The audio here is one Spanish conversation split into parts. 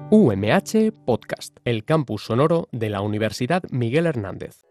UMH Podcast, el campus sonoro de la Universidad Miguel Hernández.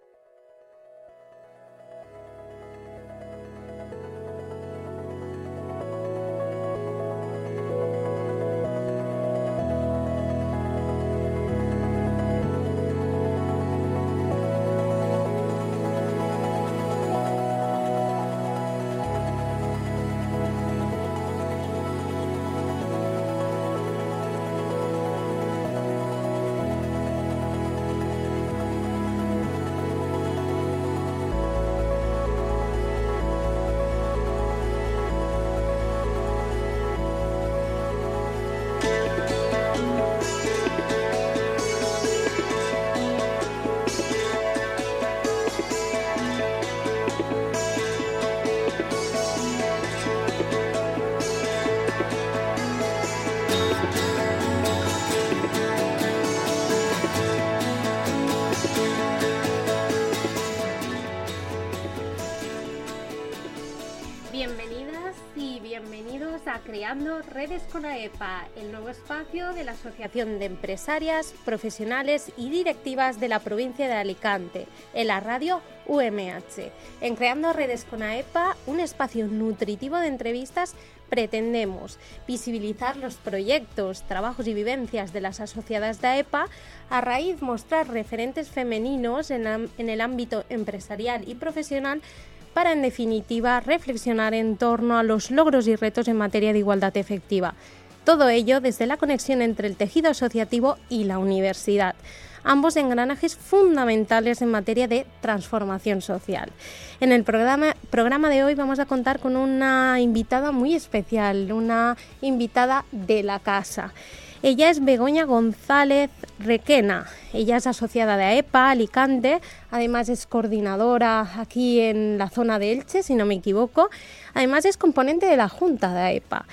Bienvenidas y bienvenidos a Creando Redes con AEPA, el nuevo espacio de la Asociación de Empresarias, Profesionales y Directivas de la provincia de Alicante, en la radio UMH. En Creando Redes con AEPA, un espacio nutritivo de entrevistas, pretendemos visibilizar los proyectos, trabajos y vivencias de las asociadas de AEPA, a raíz mostrar referentes femeninos en el ámbito empresarial y profesional, para, en definitiva, reflexionar en torno a los logros y retos en materia de igualdad efectiva. Todo ello desde la conexión entre el tejido asociativo y la universidad, ambos engranajes fundamentales en materia de transformación social. En el programa de hoy vamos a contar con una invitada muy especial, una invitada de la casa. Ella es Begoña González Requena. Ella es asociada de AEPA Alicante, además es coordinadora aquí en la zona de Elche, si no me equivoco. Además es componente de la Junta de AEPA.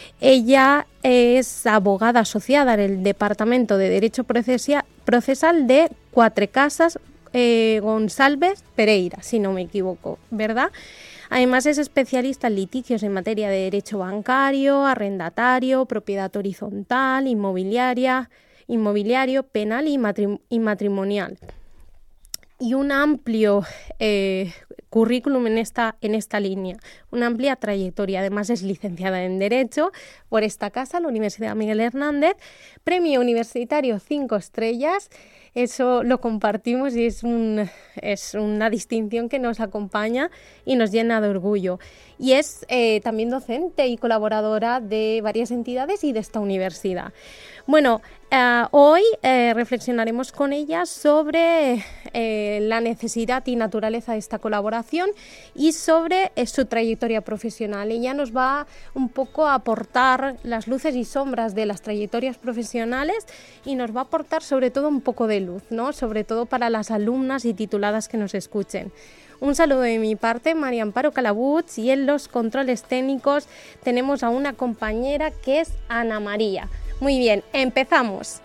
Ella es abogada asociada en el Departamento de Derecho Procesal de Cuatrecasas González Pereira, si no me equivoco, ¿verdad? Además es especialista en litigios en materia de derecho bancario, arrendatario, propiedad horizontal, inmobiliario, penal y matrimonial. Y un amplio currículum en esta línea, una amplia trayectoria. Además es licenciada en Derecho por esta casa, la Universidad Miguel Hernández, premio universitario 5 estrellas. Eso lo compartimos y es una distinción que nos acompaña y nos llena de orgullo. Y es también docente y colaboradora de varias entidades y de esta universidad. Bueno, hoy reflexionaremos con ella sobre la necesidad y naturaleza de esta colaboración y sobre su trayectoria profesional. Ella nos va un poco a aportar las luces y sombras de las trayectorias profesionales y nos va a aportar sobre todo un poco de luz, ¿no? Sobre todo para las alumnas y tituladas que nos escuchen. Un saludo de mi parte, María Amparo Calabuch, y en los controles técnicos tenemos a una compañera que es Ana María. Muy bien, empezamos.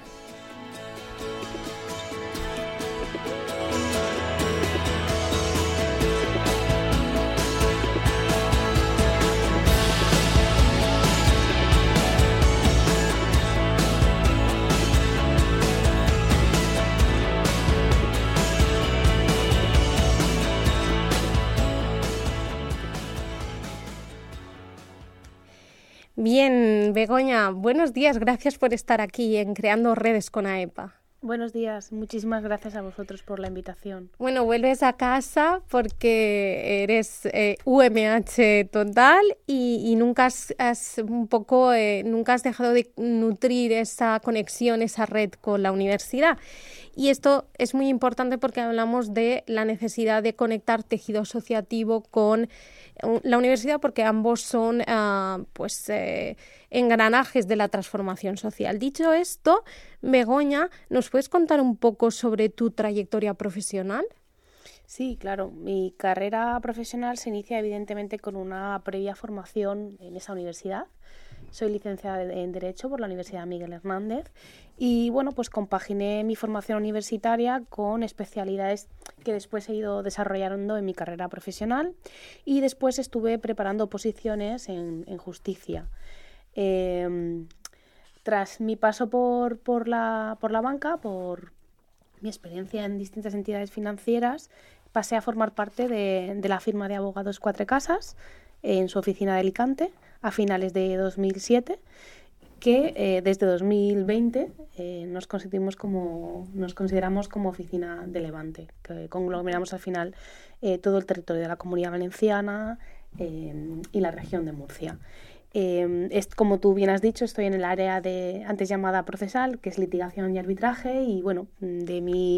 Bien, Begoña, buenos días, gracias por estar aquí en Creando Redes con AEPA. Buenos días, muchísimas gracias a vosotros por la invitación. Bueno, vuelves a casa porque eres UMH total y nunca nunca has dejado de nutrir esa conexión, esa red con la universidad. Y esto es muy importante porque hablamos de la necesidad de conectar tejido asociativo con la universidad, porque ambos son engranajes de la transformación social. Dicho esto, Begoña, ¿nos puedes contar un poco sobre tu trayectoria profesional? Sí, claro. Mi carrera profesional se inicia evidentemente con una previa formación en esa universidad. Soy licenciada en Derecho por la Universidad Miguel Hernández y bueno, pues compaginé mi formación universitaria con especialidades que después he ido desarrollando en mi carrera profesional y después estuve preparando oposiciones en justicia. tras mi paso por la banca, por mi experiencia en distintas entidades financieras, pasé a formar parte de la firma de abogados Quatre Casas en su oficina de Alicante a finales de 2007, que desde 2020 nos consideramos como oficina de Levante, que conglomeramos al final todo el territorio de la Comunidad Valenciana y la región de Murcia. Como tú bien has dicho, estoy en el área antes llamada procesal, que es litigación y arbitraje, y bueno, de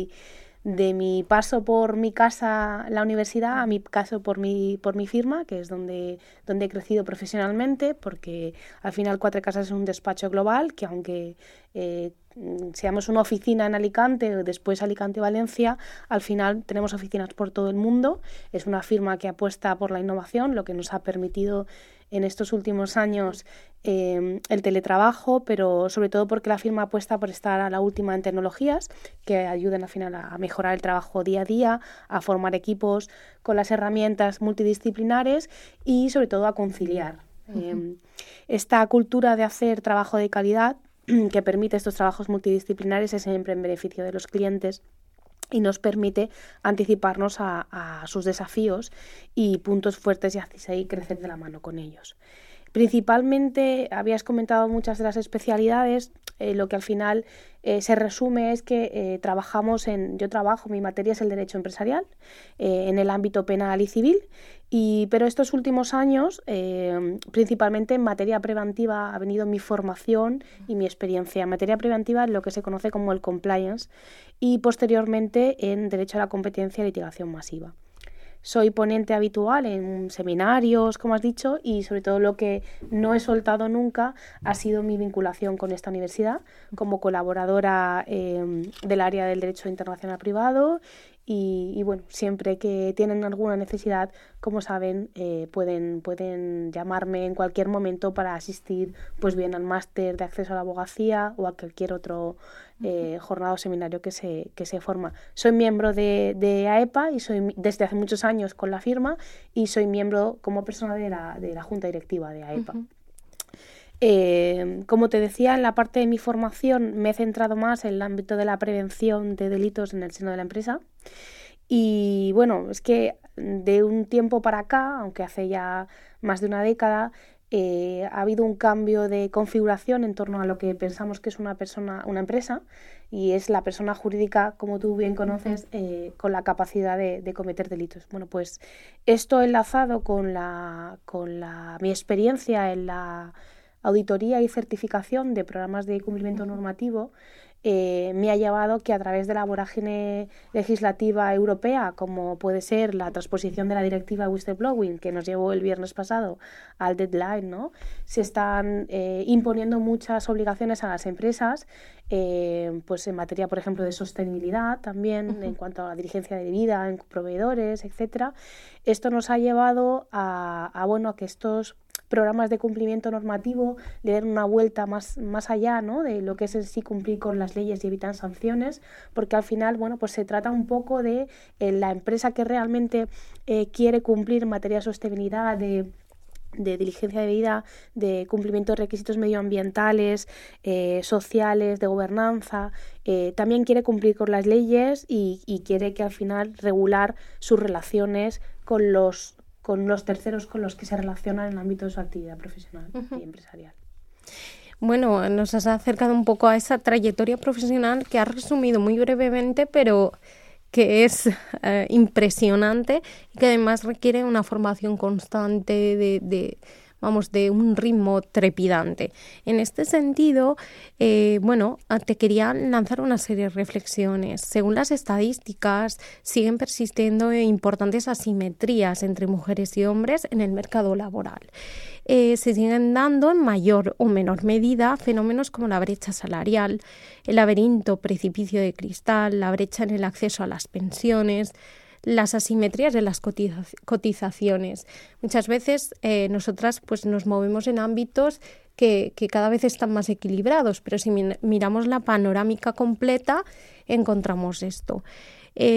mi paso por mi casa, la universidad, a mi paso por mi firma, que es donde he crecido profesionalmente, porque al final Quatre Casas es un despacho global que, aunque seamos una oficina en Alicante, después Alicante-Valencia, al final tenemos oficinas por todo el mundo. Es una firma que apuesta por la innovación, lo que nos ha permitido en estos últimos años el teletrabajo, pero sobre todo porque la firma apuesta por estar a la última en tecnologías que ayudan al final a mejorar el trabajo día a día, a formar equipos con las herramientas multidisciplinares y sobre todo a conciliar. Esta cultura de hacer trabajo de calidad que permite estos trabajos multidisciplinares es siempre en beneficio de los clientes y nos permite anticiparnos a sus desafíos y puntos fuertes y así crecer de la mano con ellos. Principalmente, habías comentado muchas de las especialidades, lo que al final se resume es que mi materia es el derecho empresarial en el ámbito penal y civil, pero estos últimos años, principalmente en materia preventiva, ha venido mi formación y mi experiencia. En materia preventiva, en lo que se conoce como el compliance, y posteriormente en derecho a la competencia y litigación masiva. Soy ponente habitual en seminarios, como has dicho, y sobre todo lo que no he soltado nunca ha sido mi vinculación con esta universidad como colaboradora del área del derecho internacional privado y bueno, siempre que tienen alguna necesidad, como saben, pueden llamarme en cualquier momento para asistir pues bien al máster de acceso a la abogacía o a cualquier otro jornada o seminario que se forma. Soy miembro de AEPA y soy desde hace muchos años con la firma y soy miembro como persona de la junta directiva de AEPA. Como te decía, en la parte de mi formación me he centrado más en el ámbito de la prevención de delitos en el seno de la empresa y bueno, es que de un tiempo para acá, aunque hace ya más de una década, ha habido un cambio de configuración en torno a lo que pensamos que es una empresa, y es la persona jurídica, como tú bien conoces, con la capacidad de cometer delitos. Bueno, pues esto enlazado con mi experiencia en la auditoría y certificación de programas de cumplimiento normativo, me ha llevado que a través de la vorágine legislativa europea, como puede ser la transposición de la directiva whistleblowing, que nos llevó el viernes pasado al deadline, ¿no? Se están imponiendo muchas obligaciones a las empresas, pues en materia, por ejemplo, de sostenibilidad, también en cuanto a la diligencia debida en proveedores, etcétera. Esto nos ha llevado a que estos programas de cumplimiento normativo le den una vuelta más allá, ¿no?, de lo que es en sí cumplir con las leyes y evitar sanciones, porque al final, bueno, pues se trata un poco de la empresa que realmente quiere cumplir en materia de sostenibilidad, de diligencia debida, de cumplimiento de requisitos medioambientales, sociales, de gobernanza, también quiere cumplir con las leyes y quiere que al final regular sus relaciones con los terceros con los que se relacionan en el ámbito de su actividad profesional y empresarial. Bueno, nos has acercado un poco a esa trayectoria profesional que has resumido muy brevemente, pero que es impresionante y que además requiere una formación constante de un ritmo trepidante. En este sentido, te quería lanzar una serie de reflexiones. Según las estadísticas, siguen persistiendo importantes asimetrías entre mujeres y hombres en el mercado laboral. Se siguen dando en mayor o menor medida fenómenos como la brecha salarial, el laberinto precipicio de cristal, la brecha en el acceso a las pensiones, las asimetrías de las cotizaciones. Muchas veces nosotras pues nos movemos en ámbitos que cada vez están más equilibrados, pero si miramos la panorámica completa encontramos esto.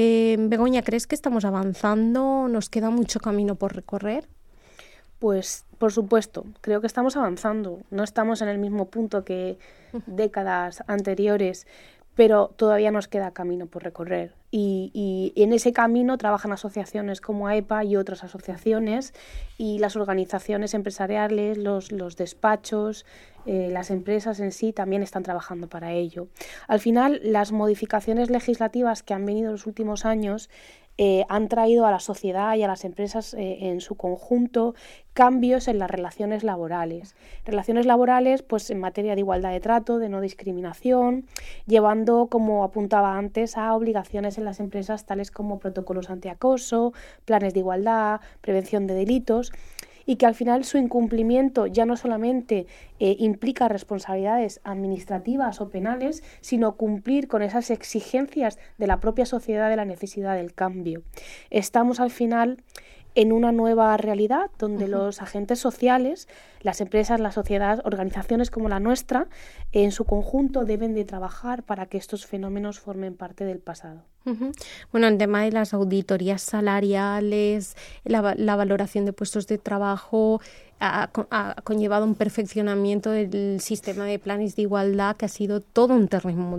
Begoña, ¿crees que estamos avanzando? ¿Nos queda mucho camino por recorrer? Pues por supuesto, creo que estamos avanzando. No estamos en el mismo punto que décadas anteriores, pero todavía nos queda camino por recorrer. Y en ese camino trabajan asociaciones como AEPA y otras asociaciones, y las organizaciones empresariales, los despachos, las empresas en sí también están trabajando para ello. Al final, las modificaciones legislativas que han venido en los últimos años han traído a la sociedad y a las empresas en su conjunto cambios en las relaciones laborales. Relaciones laborales, pues en materia de igualdad de trato, de no discriminación, llevando, como apuntaba antes, a obligaciones en las empresas tales como protocolos antiacoso, planes de igualdad, prevención de delitos, y que al final su incumplimiento ya no solamente implica responsabilidades administrativas o penales, sino cumplir con esas exigencias de la propia sociedad de la necesidad del cambio. Estamos al final en una nueva realidad donde los agentes sociales, las empresas, la sociedad, organizaciones como la nuestra, en su conjunto deben de trabajar para que estos fenómenos formen parte del pasado. Bueno, el tema de las auditorías salariales, la valoración de puestos de trabajo ha conllevado un perfeccionamiento del sistema de planes de igualdad que ha sido todo un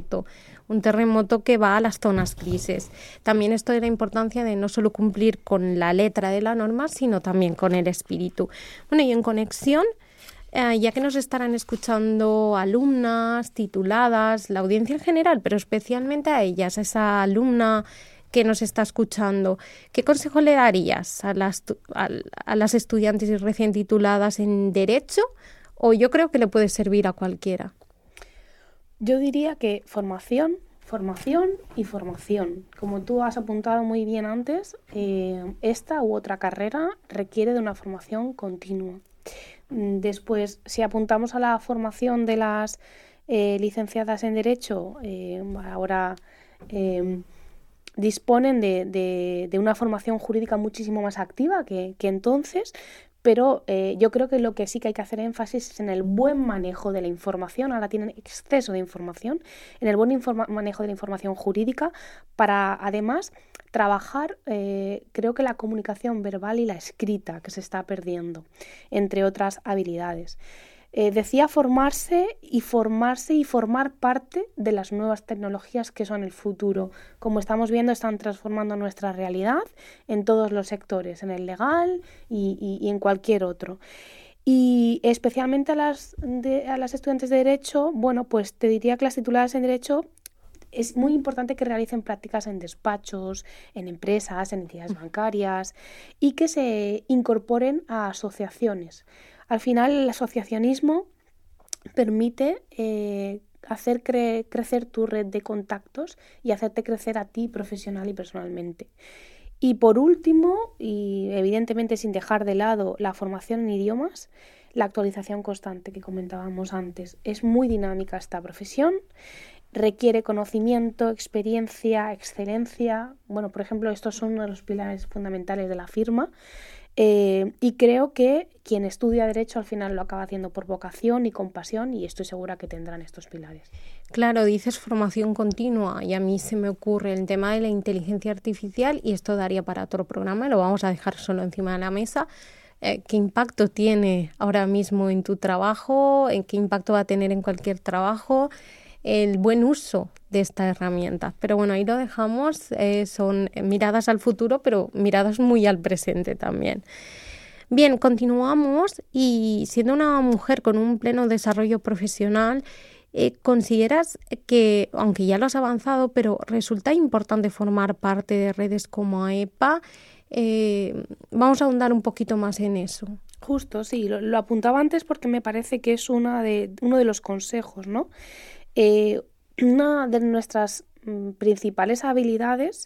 terremoto que va a las zonas grises. También esto de la importancia de no solo cumplir con la letra de la norma, sino también con el espíritu. Bueno, y en conexión, ya que nos estarán escuchando alumnas, tituladas, la audiencia en general, pero especialmente a ellas, a esa alumna que nos está escuchando, ¿qué consejo le darías a las estudiantes y recién tituladas en Derecho? O yo creo que le puede servir a cualquiera. Yo diría que formación y formación. Como tú has apuntado muy bien antes, esta u otra carrera requiere de una formación continua. Después, si apuntamos a la formación de las licenciadas en Derecho, ahora disponen de una formación jurídica muchísimo más activa que entonces, pero yo creo que lo que sí que hay que hacer énfasis es en el buen manejo de la información. Ahora tienen exceso de información, en el buen manejo de la información jurídica para, además, trabajar, creo que la comunicación verbal y la escrita, que se está perdiendo, entre otras habilidades. Decía formarse y formar parte de las nuevas tecnologías que son el futuro. Como estamos viendo, están transformando nuestra realidad en todos los sectores, en el legal y en cualquier otro. Y especialmente a las estudiantes de Derecho, bueno, pues te diría que las tituladas en Derecho es muy importante que realicen prácticas en despachos, en empresas, en entidades bancarias y que se incorporen a asociaciones. Al final, el asociacionismo permite hacer crecer tu red de contactos y hacerte crecer a ti profesional y personalmente. Y por último, y evidentemente sin dejar de lado la formación en idiomas, la actualización constante que comentábamos antes. Es muy dinámica esta profesión, requiere conocimiento, experiencia, excelencia. Bueno, por ejemplo, estos son uno de los pilares fundamentales de la firma. Y creo que quien estudia Derecho al final lo acaba haciendo por vocación y con pasión, y estoy segura que tendrán estos pilares. Claro, dices formación continua y a mí se me ocurre el tema de la inteligencia artificial, y esto daría para otro programa, lo vamos a dejar solo encima de la mesa. ¿Qué impacto tiene ahora mismo en tu trabajo? ¿Qué impacto va a tener en cualquier trabajo? El buen uso de esta herramienta. Pero bueno, ahí lo dejamos. Son miradas al futuro, pero miradas muy al presente también. Bien, continuamos, y siendo una mujer con un pleno desarrollo profesional, ¿consideras que, aunque ya lo has avanzado, pero resulta importante formar parte de redes como AEPA? Vamos a ahondar un poquito más en eso. Justo, sí, lo apuntaba antes porque me parece que es uno de los consejos, ¿no? Una de nuestras principales habilidades,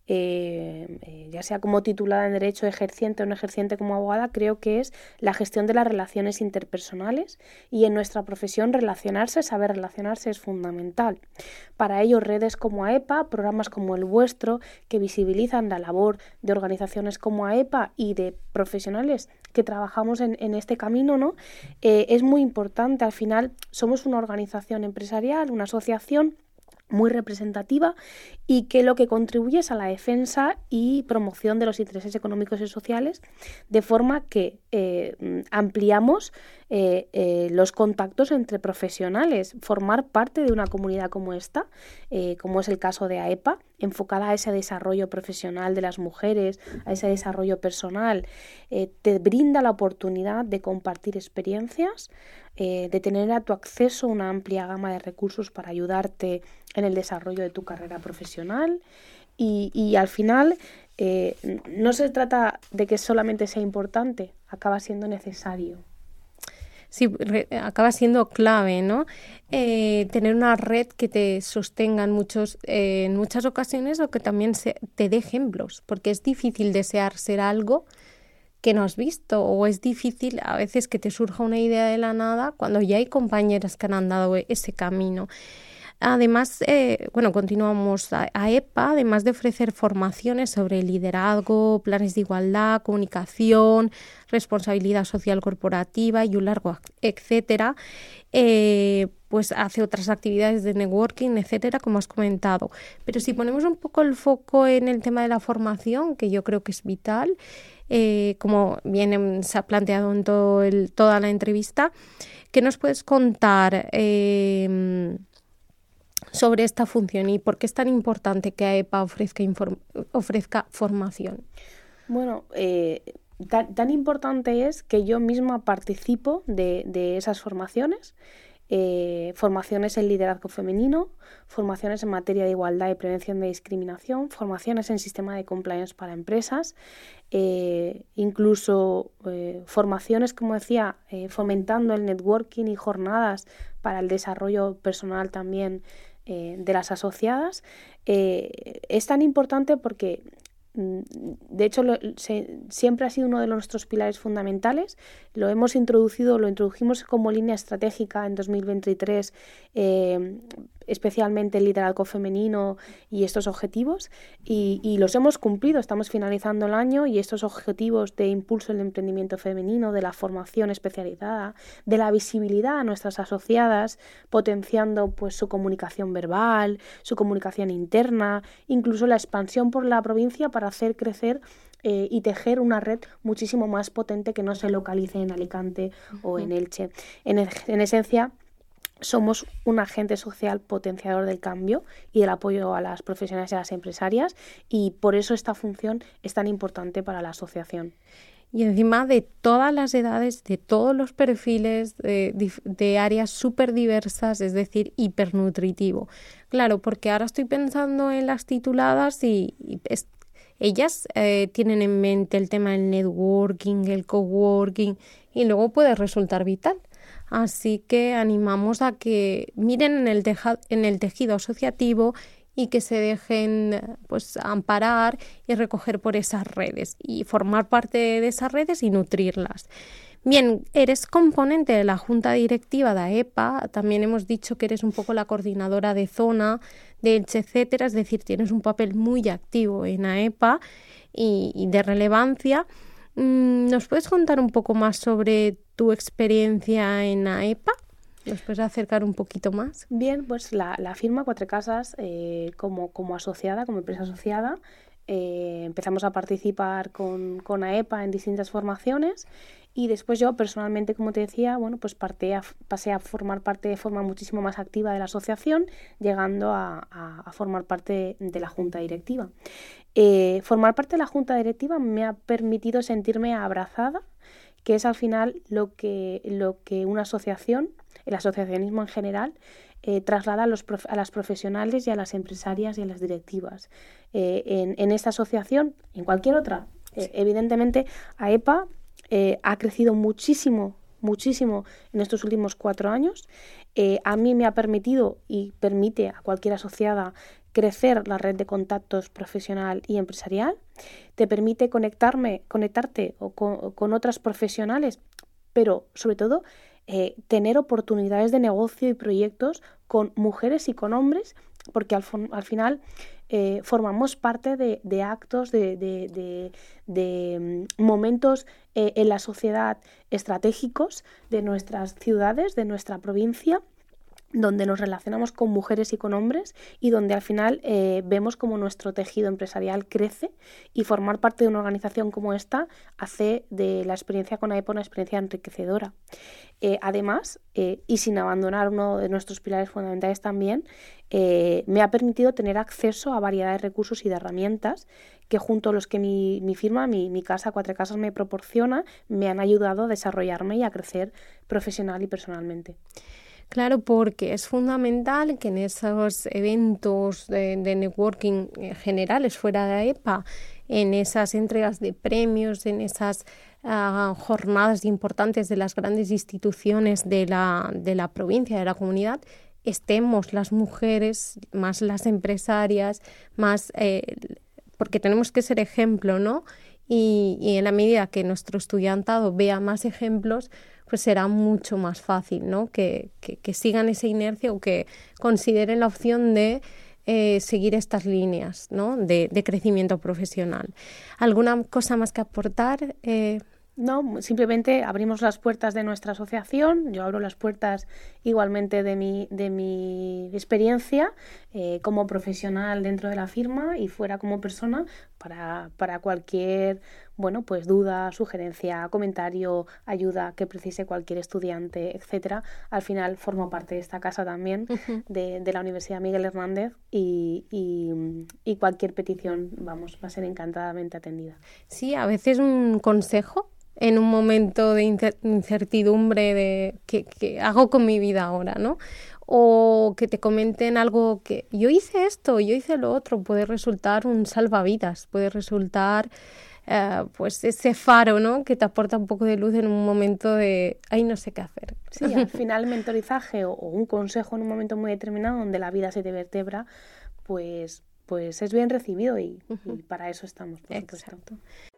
ya sea como titulada en Derecho, ejerciente o no ejerciente como abogada, creo que es la gestión de las relaciones interpersonales, y en nuestra profesión saber relacionarse es fundamental. Para ello, redes como AEPA, programas como el vuestro, que visibilizan la labor de organizaciones como AEPA y de profesionales que trabajamos en este camino, ¿no? Es muy importante. Al final somos una organización empresarial, una asociación, muy representativa y que lo que contribuye es a la defensa y promoción de los intereses económicos y sociales, de forma que ampliamos los contactos entre profesionales. Formar parte de una comunidad como esta, como es el caso de AEPA, enfocada a ese desarrollo profesional de las mujeres, a ese desarrollo personal, te brinda la oportunidad de compartir experiencias, de tener a tu acceso una amplia gama de recursos para ayudarte en el desarrollo de tu carrera profesional y al final no se trata de que solamente sea importante, acaba siendo necesario. Sí, acaba siendo clave, ¿no? Tener una red que te sostenga en muchas ocasiones o que también te dé ejemplos, porque es difícil desear ser algo que no has visto, o es difícil a veces que te surja una idea de la nada cuando ya hay compañeras que han andado ese camino. Además, continuamos a EPA, además de ofrecer formaciones sobre liderazgo, planes de igualdad, comunicación, responsabilidad social corporativa y un largo etcétera, pues hace otras actividades de networking, etcétera, como has comentado. Pero si ponemos un poco el foco en el tema de la formación, que yo creo que es vital, como bien se ha planteado en toda la entrevista, ¿qué nos puedes contar sobre esta función y por qué es tan importante que AEPA ofrezca formación? Bueno, tan importante es que yo misma participo de esas formaciones. Formaciones en liderazgo femenino, formaciones en materia de igualdad y prevención de discriminación, formaciones en sistema de compliance para empresas, incluso formaciones, como decía, fomentando el networking y jornadas para el desarrollo personal también de las asociadas. Es tan importante porque de hecho siempre ha sido uno de nuestros pilares fundamentales. Lo introdujimos como línea estratégica en 2023, especialmente el liderazgo femenino y estos objetivos, y los hemos cumplido. Estamos finalizando el año y estos objetivos de impulso del emprendimiento femenino, de la formación especializada, de la visibilidad a nuestras asociadas, potenciando pues su comunicación verbal, su comunicación interna, incluso la expansión por la provincia para hacer crecer y tejer una red muchísimo más potente que no se localice en Alicante o en Elche. En esencia, somos un agente social potenciador del cambio y del apoyo a las profesionales y a las empresarias, y por eso esta función es tan importante para la asociación. Y encima de todas las edades, de todos los perfiles, de áreas súper diversas, es decir, hipernutritivo. Claro, porque ahora estoy pensando en las tituladas y ellas tienen en mente el tema del networking, el coworking, y luego puede resultar vital. Así que animamos a que miren en el tejido asociativo y que se dejen pues amparar y recoger por esas redes y formar parte de esas redes y nutrirlas. Bien, eres componente de la Junta Directiva de AEPA, también hemos dicho que eres un poco la coordinadora de zona, de Elche, etcétera, es decir, tienes un papel muy activo en AEPA y de relevancia. ¿Nos puedes contar un poco más sobre tu experiencia en AEPA? ¿Nos puedes acercar un poquito más? Bien, pues la firma Cuatro Casas, como asociada, como empresa asociada, empezamos a participar con AEPA en distintas formaciones, y después yo personalmente, como te decía, pues pasé a formar parte de forma muchísimo más activa de la asociación, llegando a formar parte de la Junta Directiva. Formar parte de la Junta Directiva me ha permitido sentirme abrazada, que es al final lo que una asociación, el asociacionismo en general, traslada a las profesionales y a las empresarias y a las directivas. En esta asociación, en cualquier otra, evidentemente AEPA ha crecido muchísimo en estos últimos 4 años. A mí me ha permitido y permite a cualquier asociada crecer la red de contactos profesional y empresarial. Te permite conectarte con otras profesionales, pero sobre todo tener oportunidades de negocio y proyectos con mujeres y con hombres, porque al final formamos parte de actos, de momentos en la sociedad estratégicos de nuestras ciudades, de nuestra provincia, donde nos relacionamos con mujeres y con hombres y donde al final vemos como nuestro tejido empresarial crece, y formar parte de una organización como esta hace de la experiencia con AEPA una experiencia enriquecedora. Además, y sin abandonar uno de nuestros pilares fundamentales también, me ha permitido tener acceso a variedad de recursos y de herramientas que, junto a los que mi firma, mi casa Cuatro Casas, me proporciona, me han ayudado a desarrollarme y a crecer profesional y personalmente. Claro, porque es fundamental que en esos eventos de networking generales fuera de AEPA, en esas entregas de premios, en esas jornadas importantes de las grandes instituciones de la provincia, de la comunidad, estemos las mujeres, más las empresarias, más porque tenemos que ser ejemplo, ¿no? Y en la medida que nuestro estudiantado vea más ejemplos, pues será mucho más fácil, ¿no? Que sigan esa inercia o que consideren la opción de seguir estas líneas, ¿no? de crecimiento profesional. ¿Alguna cosa más que aportar? No, simplemente abrimos las puertas de nuestra asociación. Yo abro las puertas igualmente de mi experiencia como profesional dentro de la firma y fuera como persona para cualquier duda, sugerencia, comentario, ayuda que precise cualquier estudiante, etcétera. Al final formo parte de esta casa también de la Universidad Miguel Hernández y cualquier petición va a ser encantadamente atendida. Sí, a veces un consejo en un momento de incertidumbre de ¿qué hago con mi vida ahora, ¿no? O que te comenten algo que yo hice esto, yo hice lo otro, puede resultar un salvavidas, puede resultar pues ese faro, ¿no? Que te aporta un poco de luz en un momento de ay, no sé qué hacer. Sí, al final el mentorizaje o un consejo en un momento muy determinado donde la vida se te vertebra, pues es bien recibido y para eso estamos, por supuesto. Exacto.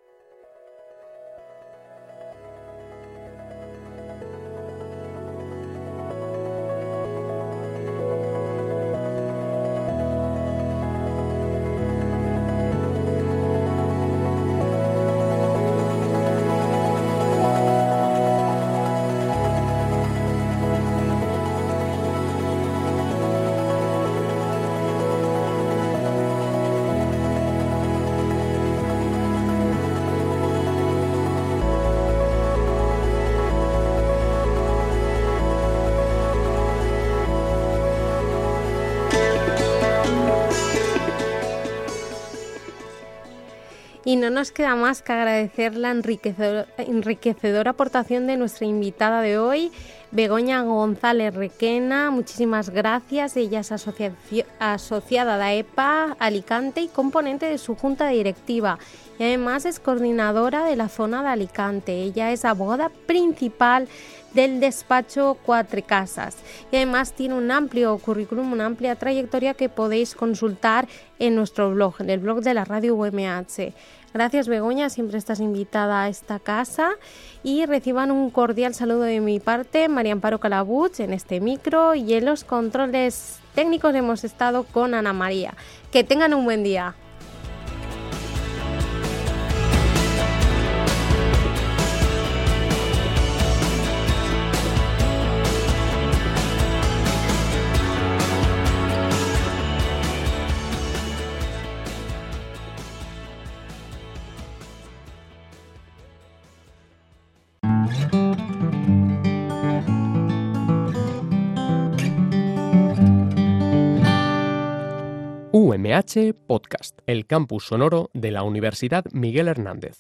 Y no nos queda más que agradecer la enriquecedora aportación de nuestra invitada de hoy, Begoña González Requena. Muchísimas gracias. Ella es asociada de AEPA Alicante y componente de su junta directiva. Y además es coordinadora de la zona de Alicante. Ella es abogada principal del despacho Cuatro Casas y además tiene un amplio currículum, una amplia trayectoria que podéis consultar en nuestro blog, en el blog de la radio UMH. Gracias, Begoña, siempre estás invitada a esta casa y reciban un cordial saludo de mi parte, María Amparo Calabuch en este micro, y en los controles técnicos hemos estado con Ana María. Que tengan un buen día. UMH Podcast, el campus sonoro de la Universidad Miguel Hernández.